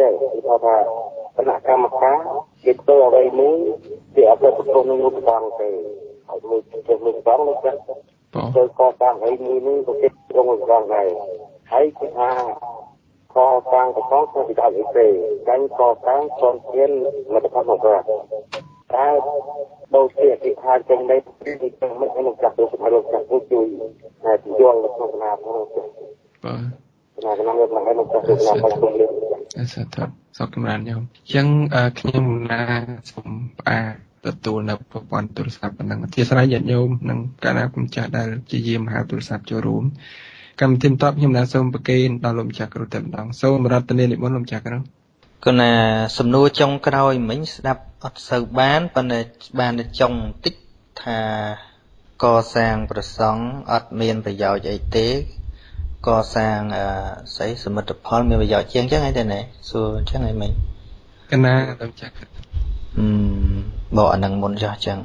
ចេះគេថាគណៈកម្មការគេធ្វើអ្វីមួយវាអត់ទៅប្រគំនឹងមុខបងទេហើយមួយទៅមុខបងនោះទៅកសាងឲ្យមួយនេះទៅត្រង់បងដែរហើយគេថាកសាងប្រកបទៅដល់អីទេចាញ់កសាងជន់ជាលទ្ធផលមកគាត់តែដូចជាគេថាចេញនេះគឺមិននឹងចាក់ទៅសម្រាប់ចាក់ជួយតែយល់ក្នុងគណៈផងបាទគណៈមកមិននឹងចាក់ទៅគណៈមកគុំលឿនសាធុសុខចម្រើនញោមអញ្ចឹងខ្ញុំណាសូមផ្អាកទទួលនៅប្រព័ន្ធទូរស័ព្ទប៉ុណ្ណឹងអធិស្ឋានញាតិញោមនិងកាលណាគុំចាស់ដែលជាយាមហៅទូរស័ព្ទចូលរួមកម្មវិធីតបខ្ញុំណាសូមប្រកេនដល់លោកម្ចាស់គ្រូតែម្ដងសូមរតនានិមន្តលោកម្ចាស់គ្រូគណៈសំណួរចុងក្រោយមិញស្ដាប់អត់សូវបានប៉ុន្តែបានតែចុងបន្តិចថាកសាងប្រសង់អត់មានប្រយោជន៍អីទេកសាងស្អីសមិទ្ធផលមានប្រយោជន៍ជាងអញ្ចឹងអីទេណែសួរអញ្ចឹងអីមិញកណាលោកម្ចាស់បកអានឹងមុនចោះអញ្ចឹង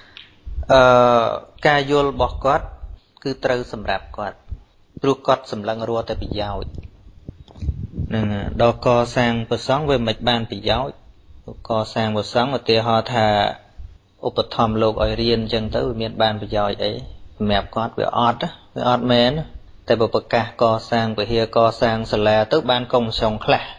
ការយល់របស់គាត់គឺត្រូវសម្រាប់គាត់ព្រោះគាត់សម្លឹងរត់តែប្រយោជន៍នឹងដល់កសាងប្រសង់វាមិនបានប្រយោជន៍កសាងប្រសង់ឧទាហរណ៍ថាឧបត្ថម្ភលោកឲ្យរៀនអញ្ចឹងទៅវាមានបានប្រយោជន៍អីសម្រាប់គាត់វាអត់មែនតែបើប្រកាសកសាងពហិកសាងសាលាទៅបានកុំសងខ្លះ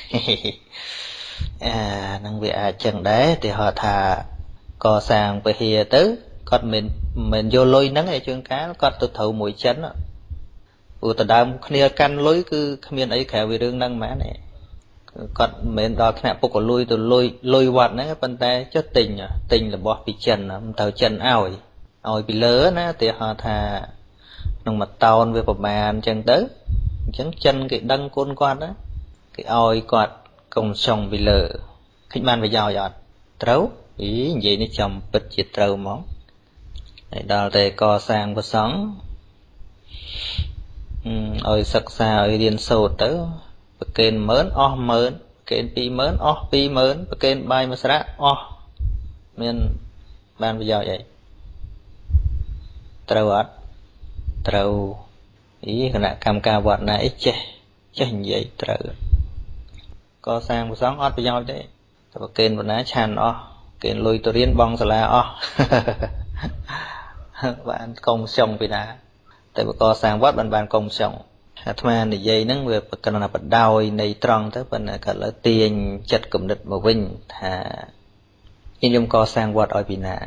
នឹងវាអាចចឹងដែរឧទាហរណ៍ថាកសាងពហិទៅគាត់មិនយកលុយហ្នឹងឯជួនកាលគាត់ទៅត្រូវមួយចិនព្រោះតដើមគ្នាកាន់លុយគឺគ្មានអីក្រៅពីរឿងហ្នឹងហ្មងគាត់មិនមែនដល់ថ្នាក់ពុកលុយទៅលុយវត្តហ្នឹងប៉ុន្តែចុះទិញរបស់ពីចិនមិនត្រូវចិនឲ្យពីលើណាឧទាហរណ៍ថាក្នុងមួយតោនវាប្រមាណអញ្ចឹងទៅអញ្ចឹងចិនគេដឹងគុណគាត់ណាគេឲ្យគាត់កុំចង់ពីលើឃើញបានប្រយោជន៍អត់ត្រូវនិយាយនេះចំពិតជាត្រូវហ្មងហើយដល់តែកសាងប្រសង់ឲ្យសិក្សាឲ្យរៀនសូត្រទៅប្រកេន10000អស់10000ប្រកេន20000អស់20000ប្រកេនបាយមួយស្រាអស់មានបានប្រយោជន៍អីត្រូវអត់ត្រូវគណៈកម្មការវត្តណាអីចេះនិយាយត្រូវកសាងប្រសង់អត់ប្រយោជន៍ទេតែប្រកេនបណ្ណាឆានអស់គេលុយទៅរៀនបងសាលាអស់បានកុំចង់ពីណាតែបកសាងវត្តបានកុំចង់អាត្មានិយាយហ្នឹងវាប្រកណ្ណាបដោយនៃត្រង់ទៅប៉ុន្តែគាត់លើទាញចិត្តគំនិតមកវិញថាខ្ញុំកសាងវត្តឲ្យពីណា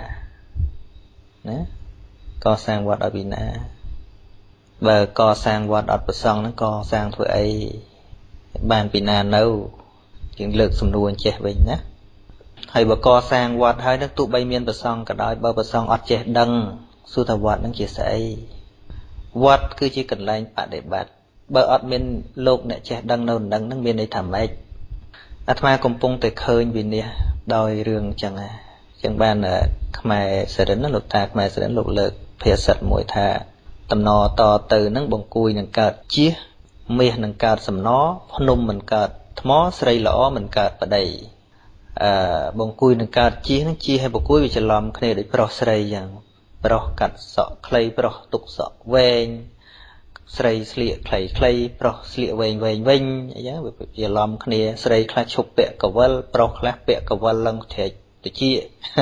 កសាងវត្តឲ្យពីណាបើកសាងវត្តអត់ប្រសង់ហ្នឹងកសាងធ្វើអីបានពីណានៅជាងលើកសំណួរអញ្ចេះវិញណាហើយបើកសាងវត្តហើយនឹងទោះបីមានប្រសង់ក៏ដោយបើប្រសង់អត់ចេះដឹងសួរថាវត្តហ្នឹងជាស្អីវត្តគឺជាកន្លែងបដិបត្តិបើអត់មានលោកអ្នកចេះដឹងនៅនឹងហ្នឹងមានន័យថាម៉េចអាត្មាកំពុងតែឃើញវិនិច្ឆ័យដោយរឿងអញ្ចឹងបានខ្មែរសរិនលោកតាខ្មែរសរិនលោកលើកភាសិតមួយថាតំណតទៅនឹងបង្គួយនឹងកើតជាមាសនឹងកើតសំណភ្នំមិនកើតថ្មស្រីល្អមិនកើតប្តីបង្គួយនឹងកើតជានឹងជាឲ្យបង្គួយវាច្រឡំគ្នាដូចប្រុសស្រីយ៉ាងប្រុសកាត់សក់ខ្លីប្រុសទុកសក់វែងស្រីស្លៀកខ្លីប្រុសស្លៀកវែងវិញអញ្ចឹងវាច្រឡំគ្នាស្រីខ្លះឈប់ពាក់កវិលប្រុសខ្លះពាក់កវិលឡើងត្រែកតិច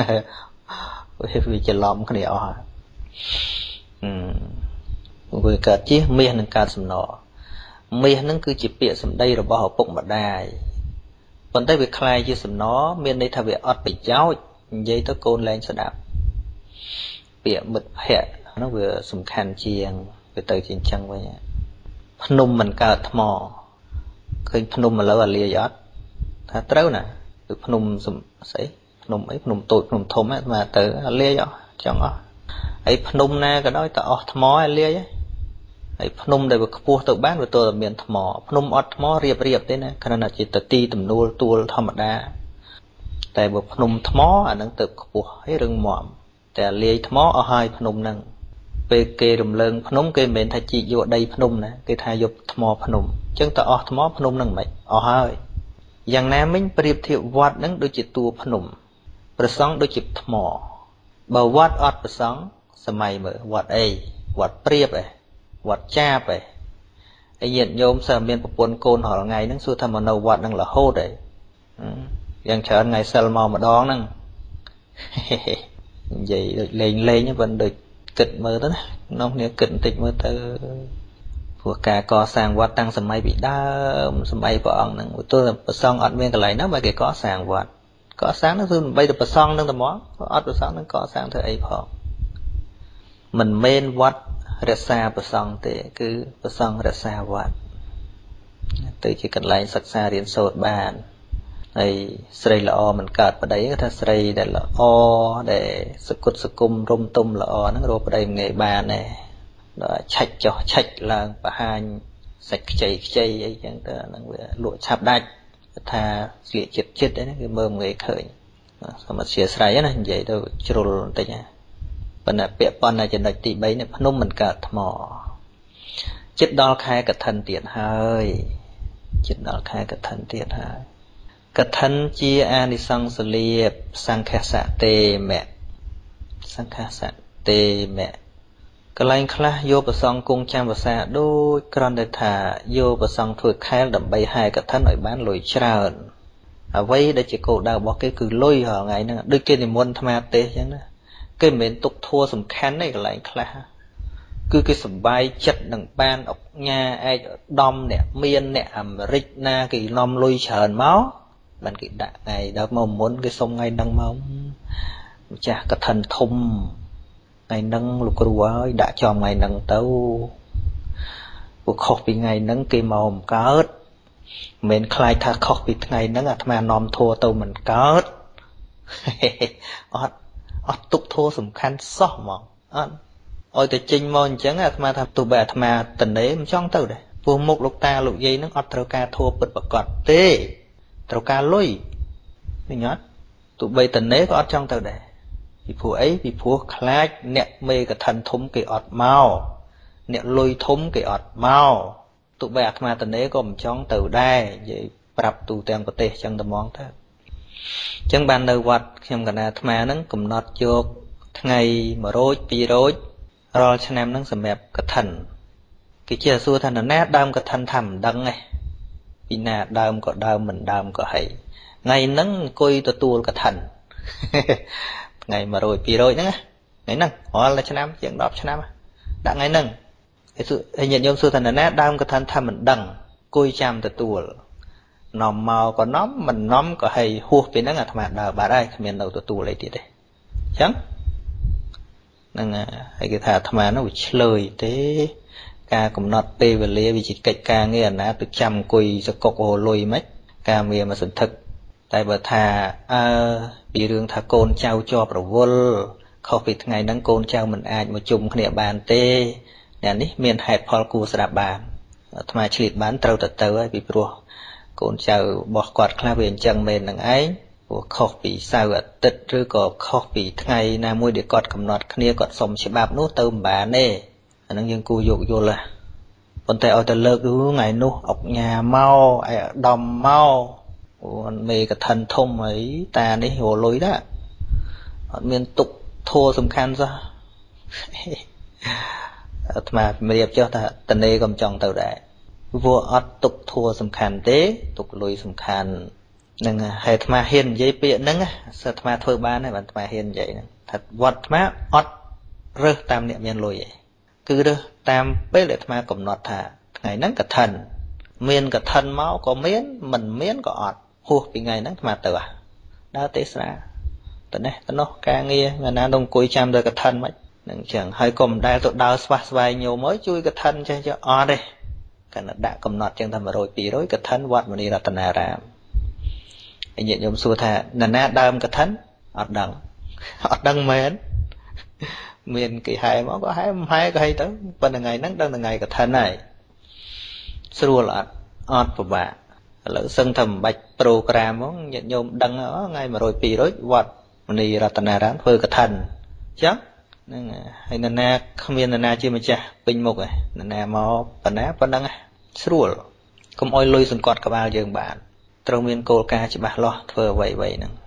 វាច្រឡំគ្នាអស់វាកើតជាមាសនឹងកើតសំណមាសនឹងគឺជាពាក្យសម្ដីរបស់ឪពុកម្ដាយប៉ុន្តែវាคล้ายជាសំណមានន័យថាវាអត់ប្រយោជន៍និយាយទៅកូនលែងស្ដាប់ពាក្យមិត្តភក្តិនោះវាសំខាន់ជាងវាទៅជាអញ្ចឹងវិញភ្នំមិនកើតថ្មឃើញភ្នំឥឡូវអាលាយអត់ថាត្រូវណាគឺភ្នំស្អីភ្នំអីភ្នំតូចភ្នំធំហ្នឹងមកទៅអាលាយអស់ចង់អស់ហើយភ្នំណាក៏ដោយតែអស់ថ្មអាលាយហើយភ្នំដែលវាខ្ពស់ទៅបានវាទល់តែមានថ្មភ្នំអត់ថ្មរៀបទេណាគ្រាន់តែជាទីទំនួលទួលធម្មតាតែបើភ្នំថ្មអាហ្នឹងទៅខ្ពស់ហើយរឹងមាំតែលាយថ្មអស់ហើយភ្នំហ្នឹងពេលគេរំលើងភ្នំគេមិនមែនថាជីកយកដីភ្នំណាគេថាយកថ្មភ្នំអញ្ចឹងតើអស់ថ្មភ្នំហ្នឹងមិនអស់ហើយយ៉ាងណាមិញប្រៀបធៀបវត្តហ្នឹងដូចជាតួភ្នំប្រសង់ដូចជាថ្មបើវត្តអត់ប្រសង់សម័យមើលវត្តអីវត្តព្រាបឯងវត្តចាបឯងហើយញាតិញោមសិស្សមានប្រពន្ធកូនរាល់ថ្ងៃហ្នឹងសួរថាមកនៅវត្តហ្នឹងរហូតហើយយ៉ាងច្រើនថ្ងៃសិលមកម្ដងហ្នឹងនិយាយដូចលេងប៉ុន្តែដូចគិតមើលទៅណាក្នុងគ្នាគិតបន្តិចមើលទៅព្រោះការកសាងវត្តតាំងសម័យពីដើមសម័យព្រះអង្គហ្នឹងទោះប្រសង់អត់មានកន្លែងណាបើគេកសាងវត្តកសាងហ្នឹងគឺដើម្បីតែប្រសង់ហ្នឹងតែមកអត់ប្រសង់ហ្នឹងកសាងធ្វើអីផងមិនមែនវត្តរក្សាប្រសង់ទេគឺប្រសង់រក្សាវត្តទៅជាកន្លែងសិក្សារៀនសូត្របានហើយស្រីល្អមិនកើតប្តីគាត់ថាស្រីដែលល្អដែលសគុតសគុំរំទុំល្អហ្នឹងរកប្តីមិនងាយបានទេដល់ឆាច់ចុះឆាច់ឡើងបង្ហាញសាច់ខ្ចីអីចឹងទៅហ្នឹងវាលក់ឆាប់ដាច់ថាស្លៀកចិត្តហ្នឹងគេមើលមិនងាយឃើញសូមអធិស្ឋានណានិយាយទៅជ្រុលបន្តិចណាប៉ុន្តែពាក់ព័ន្ធនៅចំណុចទី3នេះភ្នំមិនកើតថ្មចិត្តដល់ខែកឋិនទៀតហើយកឋិនជាអានិសង្សលៀបសង្ឃសៈទេមៈកន្លែងខ្លះយកប្រសងគង់ចាំភាសាដូចគ្រាន់តែថាយកប្រសងធ្វើខែលដើម្បីហែកឋិនឲ្យបានលុយច្រើនអ្វីដែលជាគោលដៅរបស់គេគឺលុយរាល់ថ្ងៃហ្នឹងដូចគេនិមន្តអាត្មាទេសអញ្ចឹងណាគេមិនមែនទុកធัวសំខាន់ទេកន្លែងខ្លះគឺគេសប្បាយចិត្តនឹងបានអុកញ៉ាឯកឧត្តមអ្នកមានអ្នកអាមេរិកណាគេនាំលុយច្រើនមកបានគេដាក់ថ្ងៃដល់មកមុនគេសុំថ្ងៃហ្នឹងមកម្ចាស់កឋិនធំថ្ងៃហ្នឹងលោកគ្រូហើយដាក់ចំថ្ងៃហ្នឹងទៅពួកខុសពីថ្ងៃហ្នឹងគេមកមិនកើតមិនមែនខ្លាចថាខុសពីថ្ងៃហ្នឹងអាត្មានាំធัวទៅមិនកើតអត់ទុកធัวសំខាន់សោះហ្មងអត់ឲ្យតែចេញមកអញ្ចឹងអាត្មាថាទោះបីអាត្មាតនេមិនចង់ទៅដែរព្រោះមុខលោកតាលោកយាយហ្នឹងអត់ត្រូវការធัวពិតប្រកបទេត្រូវការលុយឃើញអត់ទោះបីតនេក៏អត់ចង់ទៅដែរពីព្រោះអីពីព្រោះខ្លាចអ្នកមេកឋិនធំគេអត់មកអ្នកលុយធំគេអត់មកទោះបីអាត្មាតនេក៏មិនចង់ទៅដែរនិយាយប្រាប់ទូទាំងប្រទេសចឹងតែហ្មងទៅអញ្ចឹងបាននៅវត្តខ្ញុំកណាអាត្មាហ្នឹងកំណត់យកថ្ងៃ1រោច2រោចរាល់ឆ្នាំហ្នឹងសម្រាប់កឋិនគេជាសួរថាណាដើមកឋិនថាមិនដឹងទេពីណាដើមក៏ដើមមិនដើមក៏ហីថ្ងៃហ្នឹងអង្គុយទទួលកឋិនថ្ងៃ1រោច2រោចហ្នឹងថ្ងៃហ្នឹងរាល់ឆ្នាំជាង10ឆ្នាំដាក់ថ្ងៃហ្នឹងហើយញាតិញោមសួរថាណាដើមកឋិនថាមិនដឹងអង្គុយចាំទទួលនាំមកក៏នាំមិននាំក៏ហីហួសពីហ្នឹងអាត្មាដើរបាត់ហើយគ្មាននៅទទួលអីទៀតទេអញ្ចឹងហ្នឹងហើយគេថាអាត្មានោះវាឆ្លើយទេការកំណត់ពេលវេលាវាជាកិច្ចការងារអាណាទៅចាំអង្គុយសកុកអូលុយមិនការងារមកសន្ធឹកតែបើថាពីរឿងថាកូនចៅជាប់រវល់ខុសពីថ្ងៃហ្នឹងកូនចៅមិនអាចមកជុំគ្នាបានទេអ្នកនេះមានហេតុផលគួរស្ដាប់បានអាត្មាឆ្លៀតបានត្រូវទៅហើយពីព្រោះកូនចៅរបស់គាត់ខ្លះវាអញ្ចឹងមែននឹងឯងព្រោះខុសពីសៅរ៍អាទិត្យឬក៏ខុសពីថ្ងៃណាមួយដែលគាត់កំណត់គ្នាគាត់សុំច្បាប់នោះទៅមិនបានទេអានឹងយើងគួរយកយល់ហ่ะប៉ុន្តែឲ្យតែលើកថ្ងៃនោះអុកញ៉ាមកឯអាដាមមកអូនមេកឋិនធំអីតានេះរលុយដែរអត់មានទុកធัวសំខាន់សោះអាត្មាជំរាបចុះថាតនេក៏មិនចង់ទៅដែរព្រោះអត់ទុកធัวសំខាន់ទេទុកលុយសំខាន់នឹងហើយអាត្មាហ៊ាននិយាយពាក្យហ្នឹងអាត្មាធ្វើបានហើយបានអាត្មាហ៊ាននិយាយហ្នឹងថាវត្តអាត្មាអត់រើសតាមអ្នកមានលុយឯងគឺរើសតាមពេលដែលអាត្មាកំណត់ថាថ្ងៃហ្នឹងកឋិនមានកឋិនមកក៏មានមិនមានក៏អត់ហួសពីថ្ងៃហ្នឹងអាត្មាទៅដើរទេសនាទៅនេះទៅនោះការងារថ្ងៃណាទៅអង្គុយចាំទៅកឋិនមិននឹងចឹងហើយក៏មិនដែលទៅដើរស្វះស្វែងញោមអើយជួយកឋិនចេះអត់ទេកាន់តែដាក់កំណត់ចឹងថា100 200កឋិនវត្តមនីរតនារាមហើយញាតិញោមសួរថាណាដើមកឋិនអត់ដឹងមែនមានគេហែមកក៏ហែមិនហែក៏ហីទៅប៉ុន្តែថ្ងៃហ្នឹងដឹងថ្ងៃកឋិនហើយស្រួលអត់ពិបាកឥឡូវសឹងថាមិនបាច់ប្រូក្រាមហ្មងញាតិញោមដឹងថ្ងៃ100 200វត្តមនីរតនារាមធ្វើកឋិនអញ្ចឹងហ្នឹងហើយនរណាគ្មាននរណាជាម្ចាស់ពេញមុខឯនរណាមកប៉ុណ្ណាប៉ុណ្ណឹងស្រួលកុំអោយលុយសង្កត់ក្បាលយើងបានត្រូវមានគោលការណ៍ច្បាស់លាស់ធ្វើអ្វីហ្នឹងហ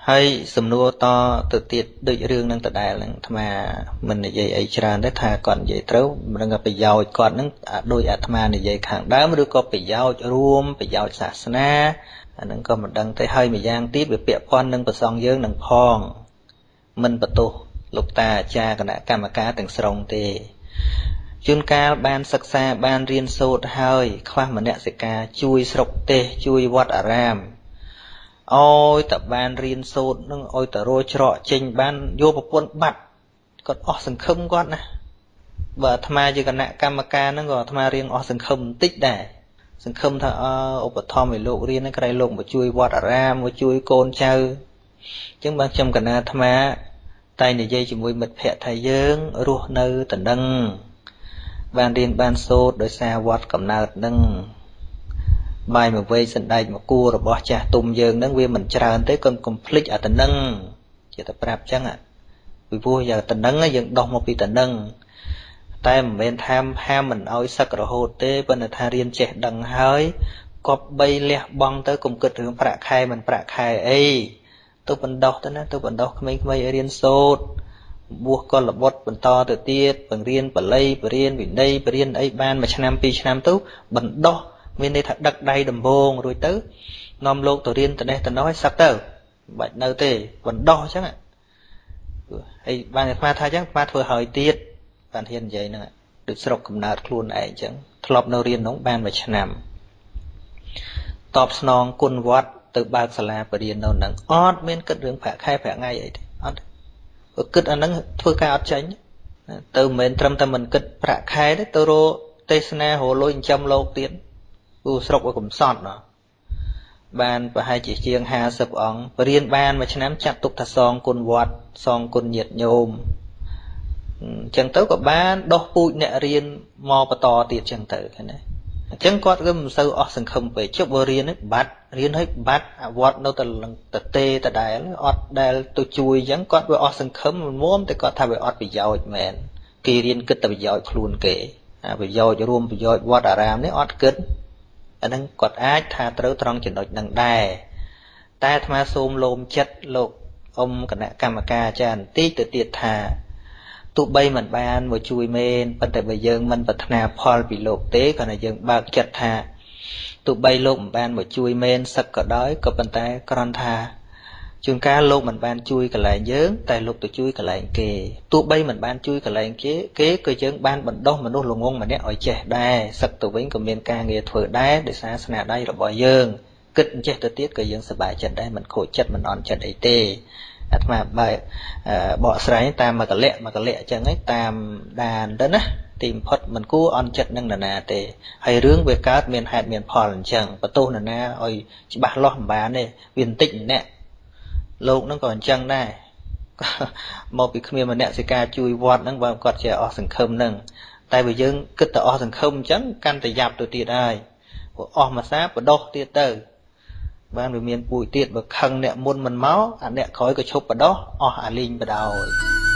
ហើយសំណួរតទៅទៀតដូចរឿងនឹងដដែលហ្នឹងអាត្មាមិននិយាយអីច្រើនទេថាគាត់និយាយត្រូវមិនដឹងប្រយោជន៍គាត់ហ្នឹងដូចអាត្មានិយាយខាងដើមឬក៏ប្រយោជន៍រួមប្រយោជន៍សាសនាអាហ្នឹងក៏មិនដឹងទេហើយម្យ៉ាងទៀតវាពាក់ព័ន្ធនឹងប្រសងយើងនឹងផងមិនបន្ទោសលោកតាអាចារ្យគណៈកម្មការទាំងស្រុងទេជួនកាលបានសិក្សាបានរៀនសូត្រហើយខ្វះមនសិការជួយស្រុកទេសជួយវត្តអារាមអោយតបានរៀនសូត្រនឹងអោយតរោច្រកចេញបានយកប្រពន្ធបាត់គាត់អស់សង្ឃឹមគាត់ណាបើអាត្មាជាគណៈកម្មការហ្នឹងក៏អាត្មារៀងអស់សង្ឃឹមបន្តិចដែរសង្ឃឹមថាឧបត្ថម្ភឲ្យលោករៀនហ្នឹងក្រៃលោកមកជួយវត្តអារាមមកជួយកូនចៅអញ្ចឹងបានខ្ញុំគណៈអាត្មាតែនិយាយជាមួយមិត្តភ័ក្តិថាយើងរស់នៅតណ្ដឹងបានរៀនបានសូត្រដោយសារវត្តកំណើតហ្នឹងបាយមួយវែកសណ្ដែកមួយគួររបស់ចាស់ទុំយើងហ្នឹងវាមិនច្រើនទេកុំកុំភ្លេចអាតនឹងជាតែប្រាប់អញ្ចឹងពីព្រោះយ៉ាងតនឹងយើងដោះមកពីតនឹងតែមិនមែនថាហាមមិនអោយសឹករហូតទេប៉ុន្តែថារៀនចេះដឹងហើយគប់បីលះបង់ទៅកុំគិតរឿងប្រាក់ខែមិនប្រាក់ខែអីទៅបណ្ដោះទៅណាទៅបណ្ដោះក្មេងៗឲ្យរៀនសូត្របួសកុលបុត្របន្តទៅទៀតបង្រៀនបល័យបរៀនវិន័យបរៀនអីបាន1ឆ្នាំ2ឆ្នាំទៅបណ្ដោះមានន័យថាដឹកដៃដំបងរួចទៅនាំលោកទៅរៀនត្នេះត្នោះឲ្យសឹកទៅមិនបាច់នៅទេបណ្ដោះអញ្ចឹងហើយបានអាត្មាថាអញ្ចឹងអាត្មាធ្វើហើយទៀតបានហ៊ាននិយាយហ្នឹងដូចស្រុកកំណើតខ្លួនឯងអញ្ចឹងធ្លាប់នៅរៀននោះបាន1ឆ្នាំតបស្នងគុណវត្តទៅបើកសាលាបរិញ្ញានៅហ្នឹងអត់មានគិតរឿងប្រាក់ខែប្រាក់ថ្ងៃអីទេអត់គិតអាហ្នឹងធ្វើការអត់ចេញទៅមិនមែនត្រឹមតែមិនគិតប្រាក់ខែទេទៅរកទេសនារលុយចិញ្ចឹមលោកទៀតពូស្រុកឲ្យកំសត់ណាបានប្រហែលជាជាង50អង្គបរៀនបាន1ឆ្នាំចាត់ទុកថាសងគុណវត្តសងគុណញាតិញោមអញ្ចឹងទៅក៏បានដោះពូជអ្នករៀនមកបន្តទៀតអញ្ចឹងទៅឃើញទេអញ្ចឹងគាត់ក៏មិនសូវអស់សង្ឃឹមពេកជប់បើរៀនបាត់រៀនឲ្យបាត់វត្តនៅតែទេដដែលអត់ដែលទៅជួយអញ្ចឹងគាត់វាអស់សង្ឃឹមមុំតែគាត់ថាវាអត់ប្រយោជន៍មែនគេរៀនគិតតែប្រយោជន៍ខ្លួនគេប្រយោជន៍រួមប្រយោជន៍វត្តអារាមនេះអត់គិតអាហ្នឹងគាត់អាចថាត្រូវត្រង់ចំណុចហ្នឹងដែរតែអាត្មាសូមលោមចិត្តលោកអ៊ំគណៈកម្មការអាចារ្យបន្តិចទៅទៀតថាទោះបីមិនបានមកជួយមែនប៉ុន្តែបើយើងមិនប្រាថ្នាផលពីលោកទេគ្រាន់តែយើងបើកចិត្តថាទោះបីលោកមិនបានមកជួយមែនសឹកក៏ដោយក៏ប៉ុន្តែគ្រាន់ថាជួនកាលលោកមិនបានជួយកន្លែងយើងតែលោកទៅជួយកន្លែងគេទោះបីមិនបានជួយកន្លែងគេក៏យើងបានបណ្ដុះមនុស្សល្ងងម្នាក់ឲ្យចេះដែរសឹកទៅវិញក៏មានការងារធ្វើដែរដោយសារស្នាដៃរបស់យើងគិតចេះទៅទៀតក៏យើងសប្បាយចិត្តដែរមិនខូចចិត្តមិនអន់ចិត្តអីទេអាត្មាបើបកស្រាយតាមមួយកលៈអញ្ចឹងឯងតាមដានទៅណាទីបំផុតមិនគួរអន់ចិត្តនឹងនរណាទេហើយរឿងវាកើតមានហេតុមានផលអញ្ចឹងបន្ទោសនរណាឲ្យច្បាស់លាស់មិនបានទេវាបន្តិចម្នាក់លោកហ្នឹងក៏អញ្ចឹងដែរមកពីគ្មានមនសិការជួយវត្តហ្នឹងបើគាត់ជាអស់សង្ឃឹមហ្នឹងតែបើយើងគិតតែអស់សង្ឃឹមអញ្ចឹងកាន់តែយ៉ាប់ទៅទៀតហើយព្រោះអស់មួយសាបដោះទៀតទៅបានវាមានពូជទៀតបើខឹងអ្នកមុនមិនមកអាអ្នកក្រោយក៏ឈប់បដោះអស់អាលីងបដោយ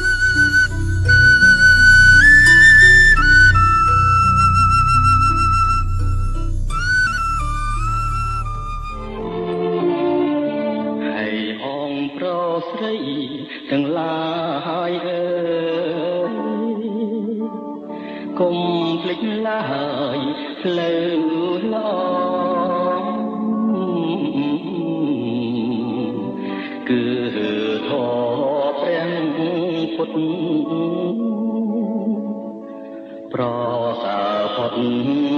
ស្រីទាំងឡាយអើយកុំភ្លេចឡើយផ្លូវល្អគឺធម៌ព្រះពុទ្ធប្រសើរផុត